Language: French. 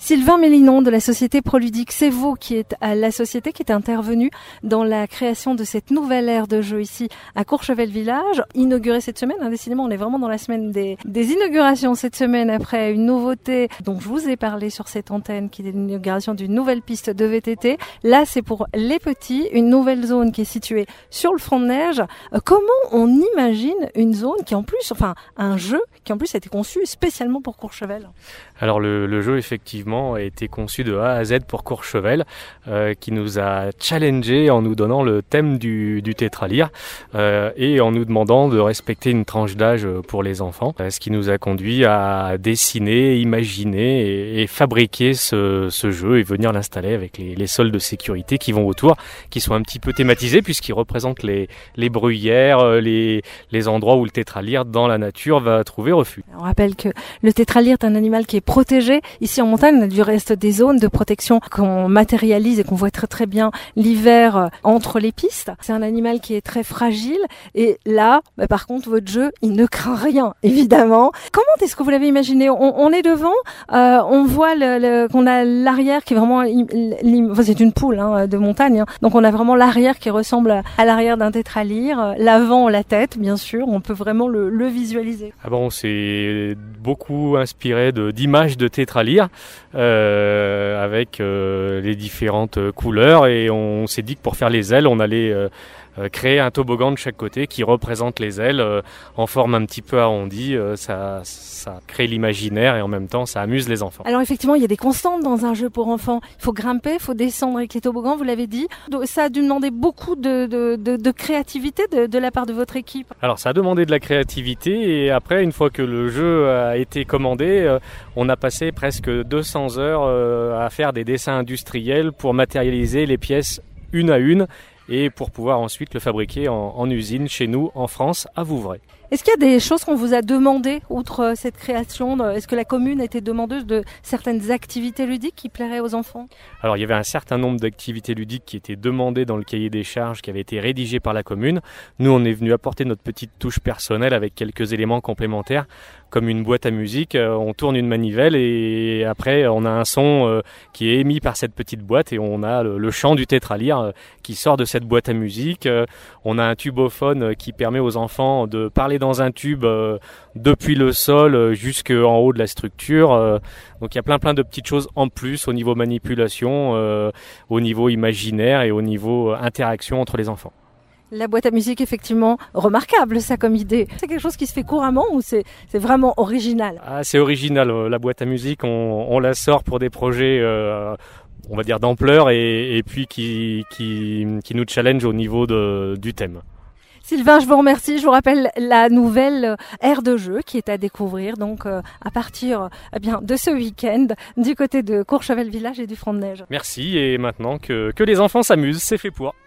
Sylvain Mélinon de la société Proludique, c'est vous qui êtes à la société qui est intervenu dans la création de cette nouvelle aire de jeu ici à Courchevel Village, inaugurée cette semaine. Décidément, on est vraiment dans la semaine des inaugurations cette semaine après une nouveauté dont je vous ai parlé sur cette antenne, qui est l'inauguration d'une nouvelle piste de VTT. Là, c'est pour les petits, une nouvelle zone qui est située sur le front de neige. Comment on imagine une zone qui en plus, enfin un jeu qui en plus a été conçu spécialement pour Courchevel? Alors le jeu effectivement a été conçu de A à Z pour Courchevel, qui nous a challengé en nous donnant le thème du tétralyre et en nous demandant de respecter une tranche d'âge pour les enfants, ce qui nous a conduit à dessiner, imaginer et fabriquer ce jeu et venir l'installer avec les sols de sécurité qui vont autour, qui sont un petit peu thématisés puisqu'ils représentent les bruyères, les endroits où le tétralyre dans la nature va trouver refuge. On rappelle que le tétralyre est un animal qui est protégé. Ici en montagne, on a du reste des zones de protection qu'on matérialise et qu'on voit très très bien l'hiver entre les pistes. C'est un animal qui est très fragile et là, par contre, votre jeu, il ne craint rien, évidemment. Comment est-ce que vous l'avez imaginé? On est devant, on voit qu'on a l'arrière qui est vraiment, c'est une poule de montagne, donc on a vraiment l'arrière qui ressemble à l'arrière d'un tétralyre, l'avant, la tête, bien sûr, on peut vraiment le visualiser. Ah bon, on s'est beaucoup inspiré d'images de tétralyre avec les différentes couleurs et on s'est dit que pour faire les ailes, on allait créer un toboggan de chaque côté qui représente les ailes en forme un petit peu arrondie. Ça crée l'imaginaire et en même temps ça amuse les enfants. Alors effectivement, il y a des constantes dans un jeu pour enfants. Il faut grimper, il faut descendre avec les toboggans, vous l'avez dit. Ça a dû demander beaucoup de créativité de la part de votre équipe. Alors ça a demandé de la créativité et après, une fois que le jeu a été commandé, on a passé presque 200 heures à faire des dessins industriels pour matérialiser les pièces une à une et pour pouvoir ensuite le fabriquer en usine chez nous en France à Vouvray. Est-ce qu'il y a des choses qu'on vous a demandées outre cette création? Est-ce que la commune était demandeuse de certaines activités ludiques qui plairaient aux enfants? Alors il y avait un certain nombre d'activités ludiques qui étaient demandées dans le cahier des charges qui avait été rédigé par la commune. Nous on est venu apporter notre petite touche personnelle avec quelques éléments complémentaires comme une boîte à musique. On tourne une manivelle et après on a un son qui est émis par cette petite boîte et on a le chant du tétralyre qui sort de cette boîte à musique. On a un tubophone qui permet aux enfants de parler dans un tube depuis le sol jusqu'en haut de la structure. Donc il y a plein de petites choses en plus au niveau manipulation, au niveau imaginaire et au niveau interaction entre les enfants. La boîte à musique, effectivement, remarquable ça comme idée. C'est quelque chose qui se fait couramment ou c'est vraiment original? C'est original. La boîte à musique, on la sort pour des projets on va dire d'ampleur et puis qui nous challenge au niveau du thème. Sylvain, je vous remercie. Je vous rappelle la nouvelle aire de jeu qui est à découvrir donc à partir de ce week-end du côté de Courchevel Village et du Front de Neige. Merci et maintenant que les enfants s'amusent, c'est fait pour.